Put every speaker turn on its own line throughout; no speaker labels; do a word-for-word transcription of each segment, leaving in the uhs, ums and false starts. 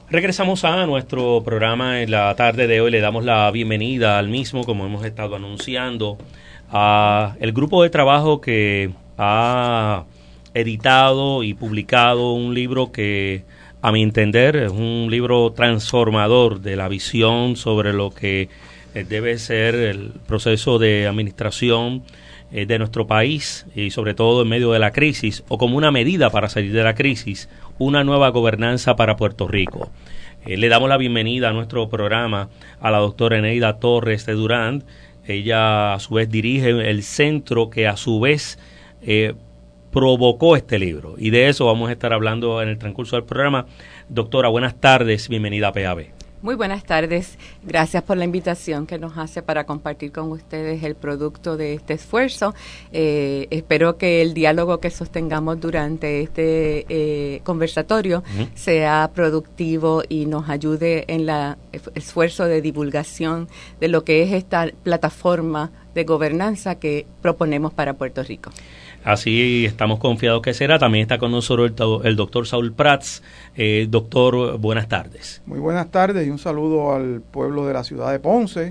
Regresamos a nuestro programa en la tarde de hoy. Le damos la bienvenida al mismo, como hemos estado anunciando, a el grupo de trabajo que ha editado y publicado un libro que, a mi entender, es un libro transformador de la visión sobre lo que debe ser el proceso de administración de nuestro país y sobre todo en medio de la crisis o como una medida para salir de la crisis, una nueva gobernanza para Puerto Rico. Eh, le damos la bienvenida a nuestro programa a la doctora Eneida Torres de Durand. Ella a su vez dirige el centro que a su vez eh, provocó este libro y de eso vamos a estar hablando en el transcurso del programa. Doctora, buenas tardes, bienvenida a P A B.
Muy buenas tardes, gracias por la invitación que nos hace para compartir con ustedes el producto de este esfuerzo. Eh, espero que el diálogo que sostengamos durante este eh, conversatorio uh-huh. sea productivo y nos ayude en el esfuerzo de divulgación de lo que es esta plataforma de gobernanza que proponemos para Puerto Rico.
Así estamos confiados que será. También está con nosotros el, el doctor Saúl Prats. Eh, doctor, buenas tardes.
Muy buenas tardes y un saludo al pueblo de la ciudad de Ponce.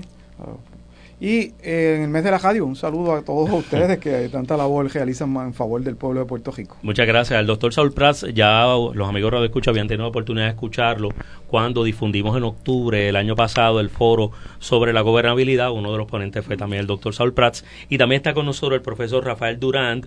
Y eh, en el mes de la radio, un saludo a todos ustedes que tanta labor realizan en favor del pueblo de Puerto Rico.
Muchas gracias. El doctor Saúl Prats, ya los amigos de Radio Escucha habían tenido la oportunidad de escucharlo cuando difundimos en octubre del año pasado el foro sobre la gobernabilidad. Uno de los ponentes fue también el doctor Saúl Prats. Y también está con nosotros el profesor Rafael Durand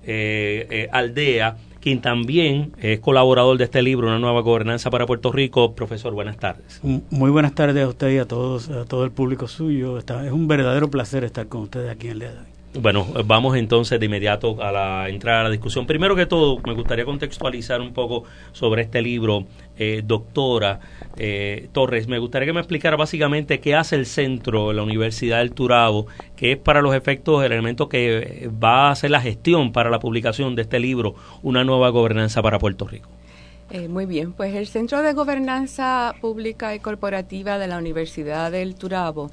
eh, eh, Aldea, quien también es colaborador de este libro, Una nueva gobernanza para Puerto Rico. Profesor, buenas tardes.
Muy buenas tardes a usted y a todos, a todo el público suyo. Está, es un verdadero placer estar con ustedes aquí en el día de hoy.
Bueno, vamos entonces de inmediato a la entrada a la discusión. Primero que todo, me gustaría contextualizar un poco sobre este libro. Eh, doctora eh, Torres, me gustaría que me explicara básicamente qué hace el centro de la Universidad del Turabo, que es para los efectos el elemento que va a hacer la gestión para la publicación de este libro, Una nueva gobernanza para Puerto Rico.
Eh, muy bien, pues el Centro de Gobernanza Pública y Corporativa de la Universidad del Turabo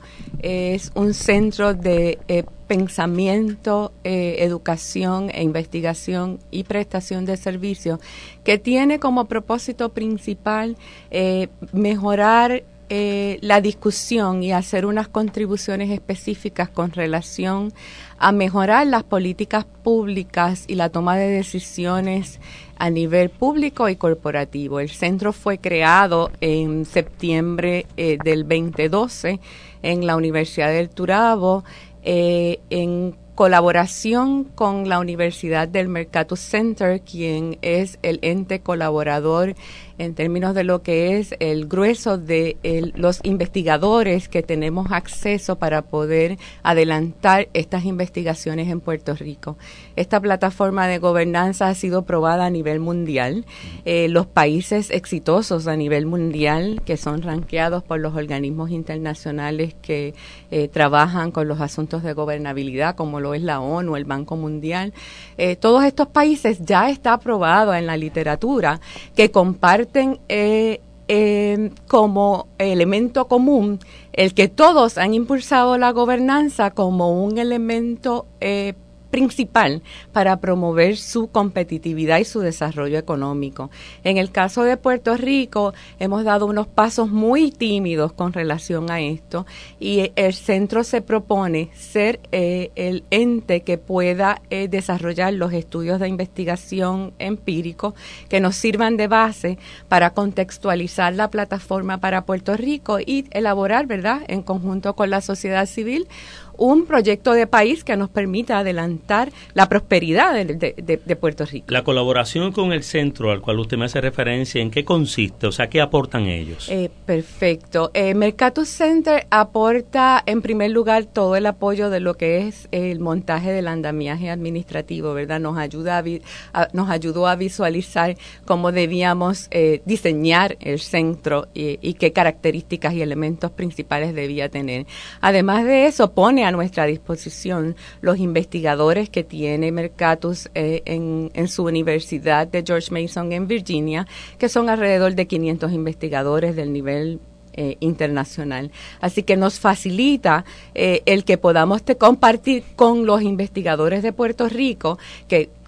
es un centro de eh, pensamiento, eh, educación e investigación y prestación de servicios que tiene como propósito principal eh, mejorar eh, la discusión y hacer unas contribuciones específicas con relación a mejorar las políticas públicas y la toma de decisiones a nivel público y corporativo. El centro fue creado en septiembre eh, del veinte doce en la Universidad del Turabo eh, en colaboración con la Universidad del Mercatus Center, quien es el ente colaborador en términos de lo que es el grueso de el, los investigadores que tenemos acceso para poder adelantar estas investigaciones en Puerto Rico. Esta plataforma de gobernanza ha sido probada a nivel mundial. Eh, los países exitosos a nivel mundial, que son ranqueados por los organismos internacionales que eh, trabajan con los asuntos de gobernabilidad, como lo es la ONU, el Banco Mundial, eh, todos estos países ya está aprobado en la literatura que comparten Eh, eh, como elemento común el que todos han impulsado la gobernanza como un elemento eh, principal para promover su competitividad y su desarrollo económico. En el caso de Puerto Rico, hemos dado unos pasos muy tímidos con relación a esto y el centro se propone ser eh, el ente que pueda eh, desarrollar los estudios de investigación empírico que nos sirvan de base para contextualizar la plataforma para Puerto Rico y elaborar, ¿verdad?, en conjunto con la sociedad civil, un proyecto de país que nos permita adelantar la prosperidad de, de, de Puerto Rico.
La colaboración con el centro al cual usted me hace referencia, ¿en qué consiste? O sea, ¿qué aportan ellos?
Eh, perfecto. Eh, Mercatus Center aporta, en primer lugar, todo el apoyo de lo que es el montaje del andamiaje administrativo, ¿verdad? Nos ayuda a, vi, a, nos ayudó a visualizar cómo debíamos eh, diseñar el centro y, y qué características y elementos principales debía tener. Además de eso, pone a nuestra disposición los investigadores que tiene Mercatus eh, en, en su universidad de George Mason en Virginia, que son alrededor de quinientos investigadores del nivel eh, internacional. Así que nos facilita eh, el que podamos te compartir con los investigadores de Puerto Rico, que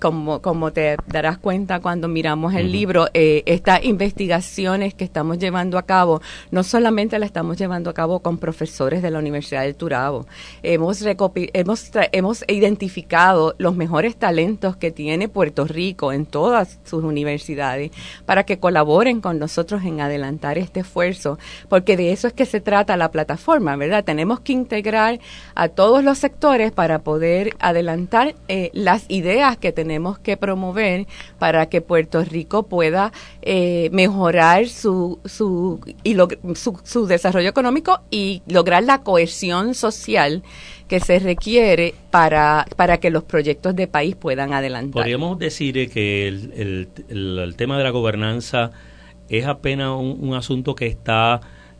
como, como te darás cuenta cuando miramos el uh-huh. libro, eh, estas investigaciones que estamos llevando a cabo, no solamente las estamos llevando a cabo con profesores de la Universidad del Turabo. Hemos, recopi- hemos, tra- hemos identificado los mejores talentos que tiene Puerto Rico en todas sus universidades para que colaboren con nosotros en adelantar este esfuerzo, porque de eso es que se trata la plataforma, ¿verdad? Tenemos que integrar a todos los sectores para poder adelantar eh, las ideas que tenemos que promover para que Puerto Rico pueda eh, mejorar su su, y log- su su desarrollo económico y lograr la cohesión social que se requiere para, para que los proyectos de país puedan adelantar.
Podríamos decir que el, el, el, el tema de la gobernanza es apenas un, un asunto que está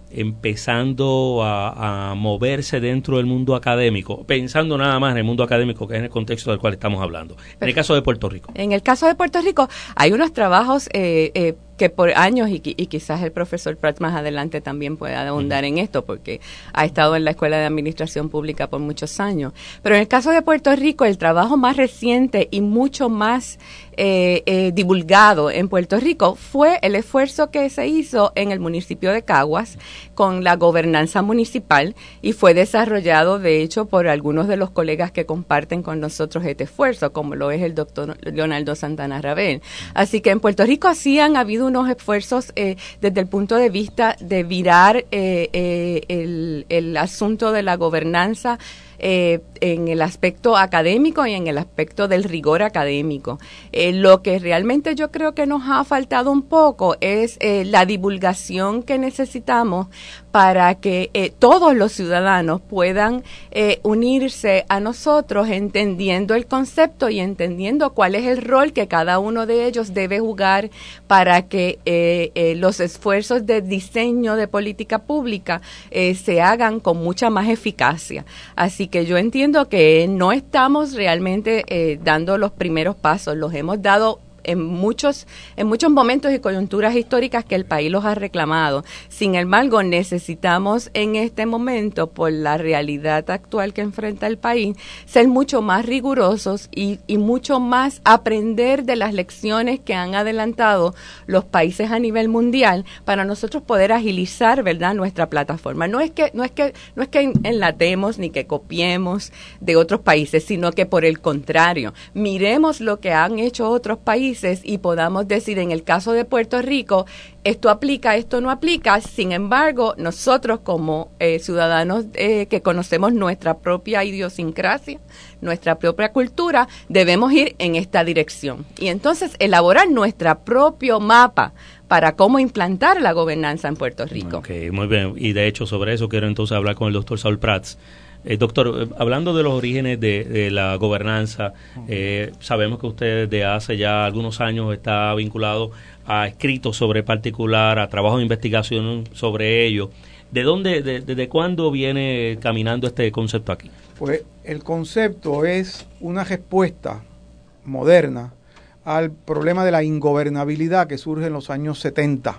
empezando a, a moverse dentro del mundo académico, pensando nada más en el mundo académico, que es en el contexto del cual estamos hablando. En el caso de Puerto Rico.
En el caso de Puerto Rico hay unos trabajos eh, eh, que por años, y, y quizás el profesor Pratt más adelante también pueda abundar uh-huh. en esto, porque ha estado en la Escuela de Administración Pública por muchos años. Pero en el caso de Puerto Rico, el trabajo más reciente y mucho más eh, eh, divulgado en Puerto Rico fue el esfuerzo que se hizo en el municipio de Caguas con la gobernanza municipal, y fue desarrollado, de hecho, por algunos de los colegas que comparten con nosotros este esfuerzo, como lo es el doctor Leonardo Santana Rabel. Así que en Puerto Rico sí han habido unos esfuerzos eh, desde el punto de vista de virar eh, eh, el, el asunto de la gobernanza eh, en el aspecto académico y en el aspecto del rigor académico. Eh, lo que realmente yo creo que nos ha faltado un poco es eh, la divulgación que necesitamos para que eh, todos los ciudadanos puedan eh, unirse a nosotros entendiendo el concepto y entendiendo cuál es el rol que cada uno de ellos debe jugar para que eh, eh, los esfuerzos de diseño de política pública eh, se hagan con mucha más eficacia. Así que yo entiendo que no estamos realmente eh, dando los primeros pasos, los hemos dado en muchos en muchos momentos y coyunturas históricas que el país los ha reclamado. Sin embargo, necesitamos en este momento, por la realidad actual que enfrenta el país, ser mucho más rigurosos y, y mucho más aprender de las lecciones que han adelantado los países a nivel mundial para nosotros poder agilizar, ¿verdad?, nuestra plataforma. No es que no es que no es que enlatemos ni que copiemos de otros países, sino que por el contrario, miremos lo que han hecho otros países y podamos decir, en el caso de Puerto Rico, esto aplica, esto no aplica. Sin embargo, nosotros como eh, ciudadanos eh, que conocemos nuestra propia idiosincrasia, nuestra propia cultura, debemos ir en esta dirección. Y entonces elaborar nuestro propio mapa para cómo implantar la gobernanza en Puerto Rico.
Ok, muy bien. Y de hecho, sobre eso quiero entonces hablar con el doctor Saúl Prats. Eh, doctor, eh, hablando de los orígenes de, de la gobernanza, eh, sabemos que usted desde hace ya algunos años está vinculado a escritos sobre particular, a trabajo de investigación sobre ello. ¿De dónde, de, desde cuándo viene caminando este concepto aquí?
Pues el concepto es una respuesta moderna al problema de la ingobernabilidad que surge en los años setenta,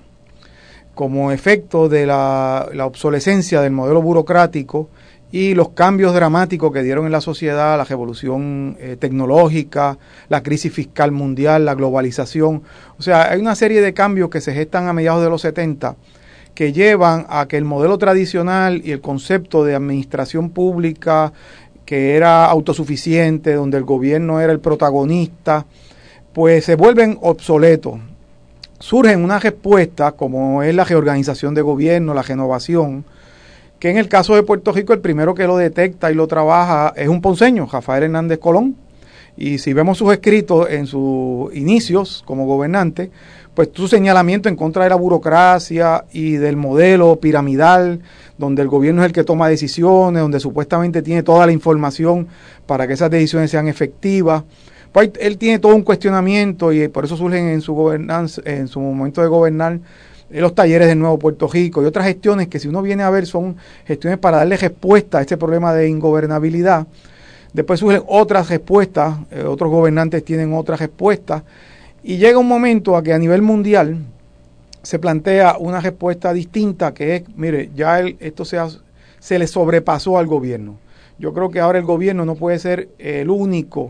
como efecto de la, la obsolescencia del modelo burocrático y los cambios dramáticos que dieron en la sociedad, la revolución eh, tecnológica, la crisis fiscal mundial, la globalización. O sea, hay una serie de cambios que se gestan a mediados de los setenta que llevan a que el modelo tradicional y el concepto de administración pública, que era autosuficiente, donde el gobierno era el protagonista, pues se vuelven obsoletos. Surgen una respuesta, como es la reorganización de gobierno, la renovación, que en el caso de Puerto Rico el primero que lo detecta y lo trabaja es un ponceño, Rafael Hernández Colón, y si vemos sus escritos en sus inicios como gobernante, pues su señalamiento en contra de la burocracia y del modelo piramidal, donde el gobierno es el que toma decisiones, donde supuestamente tiene toda la información para que esas decisiones sean efectivas. Pues él tiene todo un cuestionamiento y por eso surgen en su gobernanza, en su momento de gobernar, los talleres del Nuevo Puerto Rico y otras gestiones que, si uno viene a ver, son gestiones para darle respuesta a este problema de ingobernabilidad. Después surgen otras respuestas, eh, otros gobernantes tienen otras respuestas, y llega un momento a que a nivel mundial se plantea una respuesta distinta, que es, mire, ya el, esto se, ha, se le sobrepasó al gobierno. Yo creo que ahora el gobierno no puede ser el único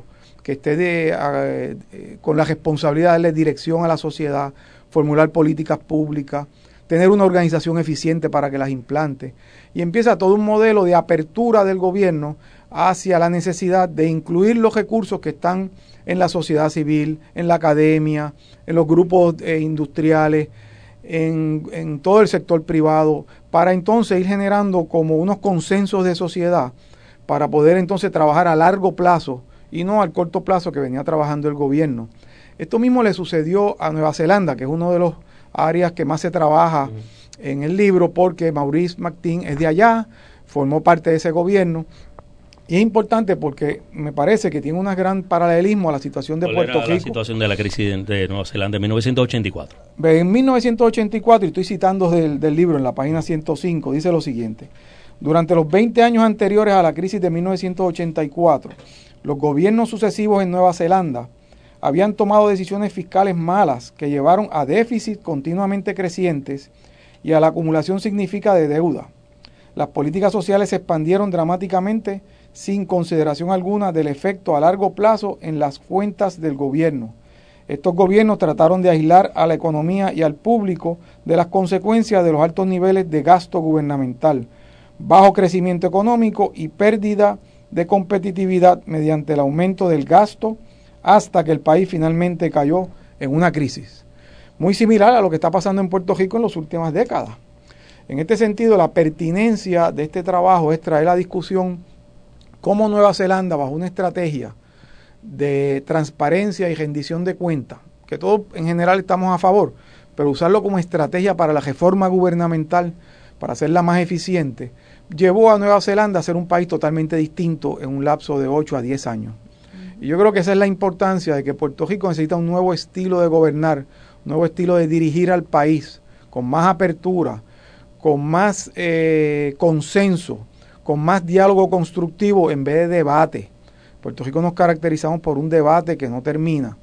que esté de, eh, con la responsabilidad de darle dirección a la sociedad, formular políticas públicas, tener una organización eficiente para que las implante. Y empieza todo un modelo de apertura del gobierno hacia la necesidad de incluir los recursos que están en la sociedad civil, en la academia, en los grupos eh, industriales, en, en todo el sector privado, para entonces ir generando como unos consensos de sociedad para poder entonces trabajar a largo plazo y no al corto plazo que venía trabajando el gobierno. Esto mismo le sucedió a Nueva Zelanda, que es uno de los áreas que más se trabaja uh-huh. en el libro, porque Maurice McTeague es de allá, formó parte de ese gobierno. Y es importante porque me parece que tiene un gran paralelismo a la situación de Puerto Rico.
La situación de la crisis de Nueva Zelanda en mil novecientos ochenta y cuatro.
En mil novecientos ochenta y cuatro, y estoy citando del, del libro en la página ciento cinco, dice lo siguiente: durante los veinte años anteriores a la crisis de mil novecientos ochenta y cuatro, los gobiernos sucesivos en Nueva Zelanda habían tomado decisiones fiscales malas que llevaron a déficits continuamente crecientes y a la acumulación significativa de deuda. Las políticas sociales se expandieron dramáticamente sin consideración alguna del efecto a largo plazo en las cuentas del gobierno. Estos gobiernos trataron de aislar a la economía y al público de las consecuencias de los altos niveles de gasto gubernamental, bajo crecimiento económico y pérdida de competitividad mediante el aumento del gasto, hasta que el país finalmente cayó en una crisis. Muy similar a lo que está pasando en Puerto Rico en las últimas décadas. En este sentido, la pertinencia de este trabajo es traer a discusión cómo Nueva Zelanda, bajo una estrategia de transparencia y rendición de cuentas, que todos en general estamos a favor, pero usarlo como estrategia para la reforma gubernamental, para hacerla más eficiente, llevó a Nueva Zelanda a ser un país totalmente distinto en un lapso de ocho a diez años. Y yo creo que esa es la importancia de que Puerto Rico necesita un nuevo estilo de gobernar, un nuevo estilo de dirigir al país, con más apertura, con más eh, consenso, con más diálogo constructivo en vez de debate. Puerto Rico nos caracterizamos por un debate que no termina.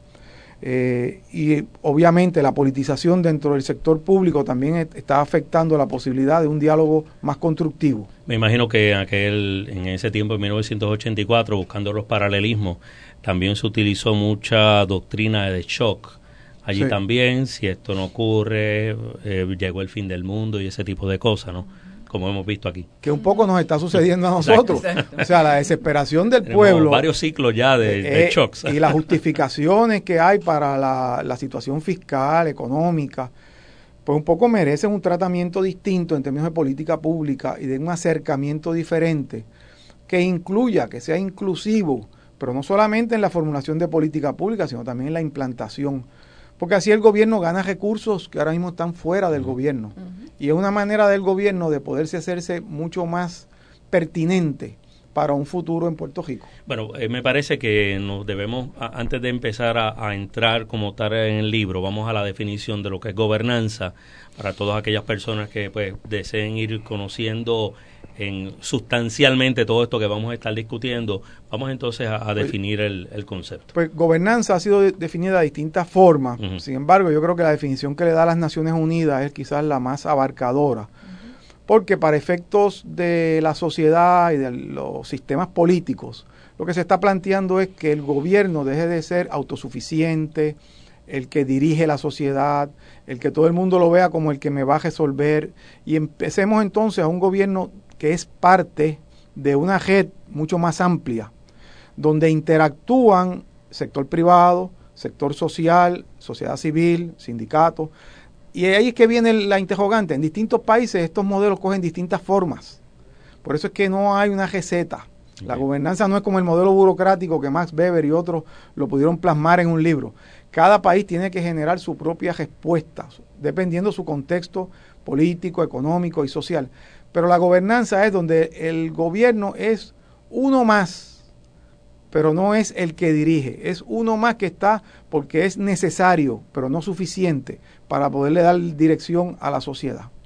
Eh, y obviamente la politización dentro del sector público también está afectando la posibilidad de un diálogo más constructivo.
Me imagino que aquel, en ese tiempo, en mil novecientos ochenta y cuatro, buscando los paralelismos, también se utilizó mucha doctrina de shock. Allí sí. También, si esto no ocurre, eh, llegó el fin del mundo y ese tipo de cosas, ¿no? Como hemos visto aquí.
Que un poco nos está sucediendo a nosotros. Exacto. O sea, la desesperación del Tenemos pueblo.
Varios ciclos ya de, eh, de shocks.
Y las justificaciones que hay para la, la situación fiscal, económica, pues un poco merecen un tratamiento distinto en términos de política pública y de un acercamiento diferente que incluya, que sea inclusivo, pero no solamente en la formulación de política pública, sino también en la implantación. Porque así el gobierno gana recursos que ahora mismo están fuera del uh-huh. gobierno. Uh-huh. Y es una manera del gobierno de poderse hacerse mucho más pertinente para un futuro en Puerto Rico.
Bueno, eh, me parece que nos debemos, a, antes de empezar a, a entrar como tal en el libro, vamos a la definición de lo que es gobernanza, para todas aquellas personas que pues deseen ir conociendo en sustancialmente todo esto que vamos a estar discutiendo. Vamos entonces a, a definir pues, el, el concepto.
Pues gobernanza ha sido de, definida de distintas formas. Uh-huh. Sin embargo, yo creo que la definición que le da las Naciones Unidas es quizás la más abarcadora. Uh-huh. Porque para efectos de la sociedad y de los sistemas políticos, lo que se está planteando es que el gobierno deje de ser autosuficiente, el que dirige la sociedad, el que todo el mundo lo vea como el que me va a resolver, y empecemos entonces a un gobierno que es parte de una red mucho más amplia, donde interactúan sector privado, sector social, sociedad civil, sindicatos, y ahí es que viene la interrogante. En distintos países estos modelos cogen distintas formas, por eso es que no hay una receta. La okay. gobernanza no es como el modelo burocrático que Max Weber y otros lo pudieron plasmar en un libro. Cada país tiene que generar su propia respuesta, dependiendo de su contexto político, económico y social. Pero la gobernanza es donde el gobierno es uno más, pero no es el que dirige. Es uno más que está porque es necesario, pero no suficiente, para poderle dar dirección a la sociedad.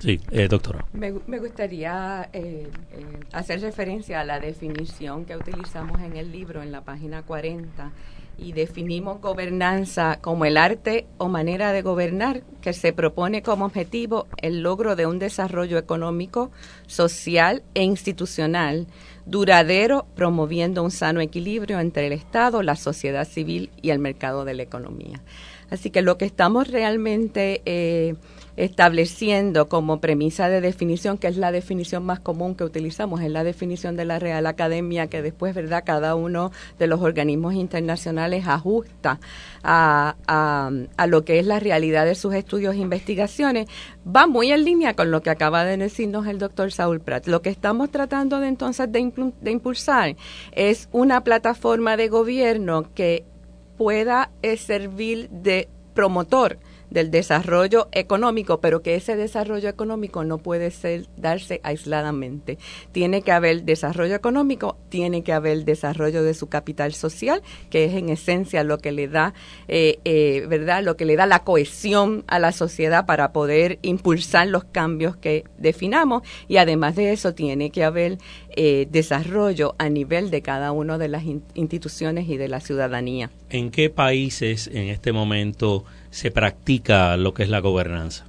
Sí, eh, doctora.
Me, me gustaría eh, eh, hacer referencia a la definición que utilizamos en el libro, en la página cuarenta, y definimos gobernanza como el arte o manera de gobernar que se propone como objetivo el logro de un desarrollo económico, social e institucional duradero, promoviendo un sano equilibrio entre el Estado, la sociedad civil y el mercado de la economía. Así que lo que estamos realmente eh, estableciendo como premisa de definición, que es la definición más común que utilizamos, es la definición de la Real Academia, que después, ¿verdad?, cada uno de los organismos internacionales ajusta a, a, a lo que es la realidad de sus estudios e investigaciones, va muy en línea con lo que acaba de decirnos el doctor Saúl Prat. Lo que estamos tratando de entonces de, impul- de impulsar es una plataforma de gobierno que pueda eh, servir de promotor del desarrollo económico, pero que ese desarrollo económico no puede ser darse aisladamente. Tiene que haber desarrollo económico, tiene que haber desarrollo de su capital social, que es en esencia lo que le da, eh, eh, ¿verdad? Lo que le da la cohesión a la sociedad para poder impulsar los cambios que definamos, y además de eso tiene que haber eh, desarrollo a nivel de cada una de las in- instituciones y de la ciudadanía.
¿En qué países en este momento se practica lo que es la gobernanza?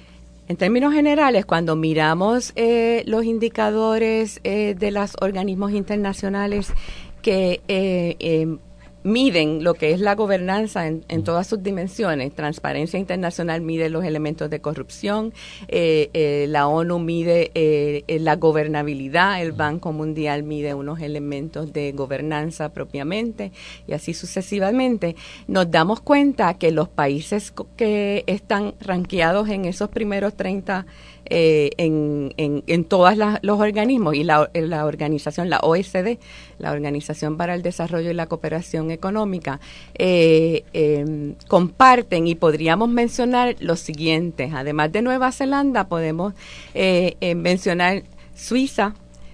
En términos generales, cuando miramos eh, los indicadores eh, de los organismos internacionales que eh, eh, miden lo que es la gobernanza en, en todas sus dimensiones, Transparencia Internacional mide los elementos de corrupción, eh, eh, la ONU mide eh, la gobernabilidad, el Banco Mundial mide unos elementos de gobernanza propiamente, y así sucesivamente, nos damos cuenta que los países que están rankeados en esos primeros treinta Eh, en, en, en todos los organismos, y la, la organización, la O E C D, la Organización para el Desarrollo y la Cooperación Económica, eh, eh, comparten, y podríamos mencionar los siguientes. Además de Nueva Zelanda, podemos eh, eh, mencionar Suiza,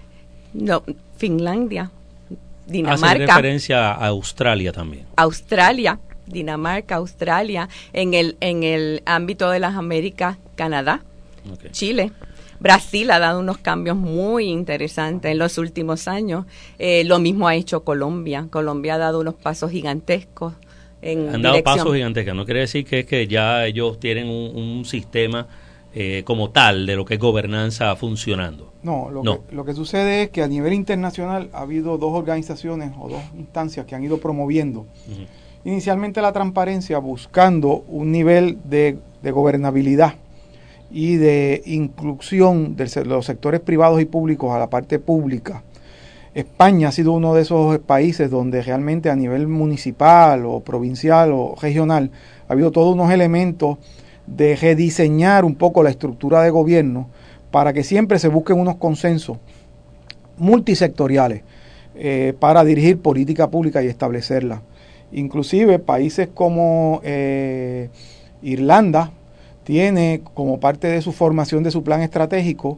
no, Finlandia, Dinamarca.
Hace referencia a Australia también.
Australia, Dinamarca, Australia, en el, en el ámbito de las Américas, Canadá. Okay. Chile, Brasil ha dado unos cambios muy interesantes en los últimos años. Eh, lo mismo ha hecho Colombia. Colombia ha dado unos pasos gigantescos. En
Han dado
dirección.
pasos gigantescos. No quiere decir que es que ya ellos tienen un, un sistema eh, como tal de lo que es gobernanza funcionando.
No, lo,
no.
Que, lo que sucede es que a nivel internacional ha habido dos organizaciones o dos instancias que han ido promoviendo. Uh-huh. Inicialmente la transparencia, buscando un nivel de, de gobernabilidad y de inclusión de los sectores privados y públicos a la parte pública. España ha sido uno de esos países donde realmente a nivel municipal o provincial o regional ha habido todos unos elementos de rediseñar un poco la estructura de gobierno para que siempre se busquen unos consensos multisectoriales eh, para dirigir política pública y establecerla. Inclusive países como eh, Irlanda tiene como parte de su formación de su plan estratégico,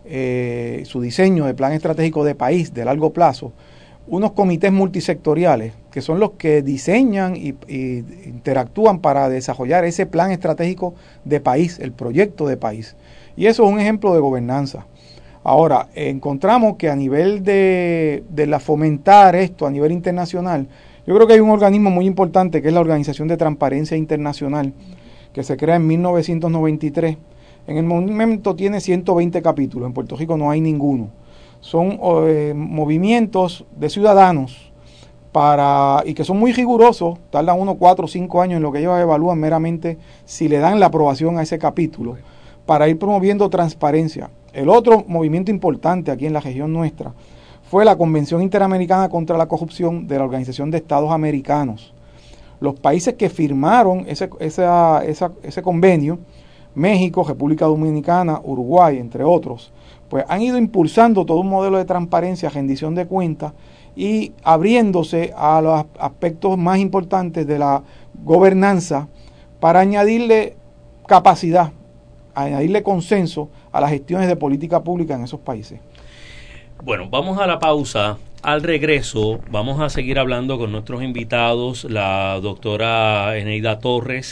eh, su diseño de plan estratégico de país de largo plazo, unos comités multisectoriales que son los que diseñan y, y interactúan para desarrollar ese plan estratégico de país, el proyecto de país. Y eso es un ejemplo de gobernanza. Ahora, encontramos que a nivel de, de la fomentar esto a nivel internacional, yo creo que hay un organismo muy importante que es la Organización de Transparencia Internacional, que se crea en mil novecientos noventa y tres. En el momento tiene ciento veinte capítulos, en Puerto Rico no hay ninguno. Son eh, movimientos de ciudadanos para y que son muy rigurosos, tardan unos cuatro o cinco años en lo que ellos evalúan meramente si le dan la aprobación a ese capítulo, para ir promoviendo transparencia. El otro movimiento importante aquí en la región nuestra fue la Convención Interamericana contra la Corrupción de la Organización de Estados Americanos. Los países que firmaron ese, esa, esa, ese convenio, México, República Dominicana, Uruguay, entre otros, pues han ido impulsando todo un modelo de transparencia, rendición de cuentas y abriéndose a los aspectos más importantes de la gobernanza para añadirle capacidad, añadirle consenso a las gestiones de política pública en esos países.
Bueno, vamos a la pausa. Al regreso vamos a seguir hablando con nuestros invitados, la doctora Eneida Torres,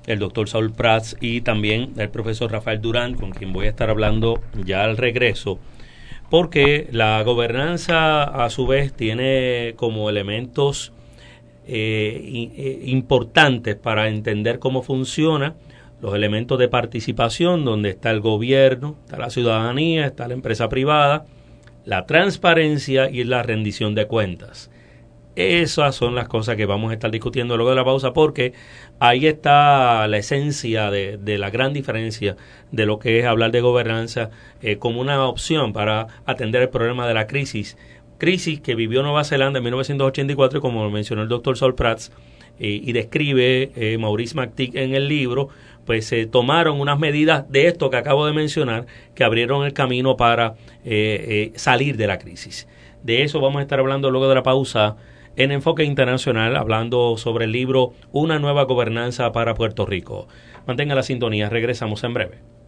el doctor Saul Prats y también el profesor Rafael Durán, con quien voy a estar hablando ya al regreso, porque la gobernanza a su vez tiene como elementos eh, eh, importantes para entender cómo funciona, los elementos de participación, donde está el gobierno, está la ciudadanía, está la empresa privada, la transparencia y la rendición de cuentas. Esas son las cosas que vamos a estar discutiendo luego de la pausa, porque ahí está la esencia de, de la gran diferencia de lo que es hablar de gobernanza eh, como una opción para atender el problema de la crisis. Crisis que vivió Nueva Zelanda en mil novecientos ochenta y cuatro, como lo mencionó el doctor Saul Prats, eh, y describe eh, Maurice McTighe en el libro, pues se eh, tomaron unas medidas de esto que acabo de mencionar que abrieron el camino para eh, eh, salir de la crisis. De eso vamos a estar hablando luego de la pausa en Enfoque Internacional, hablando sobre el libro Una nueva gobernanza para Puerto Rico. Mantenga la sintonía, regresamos en breve.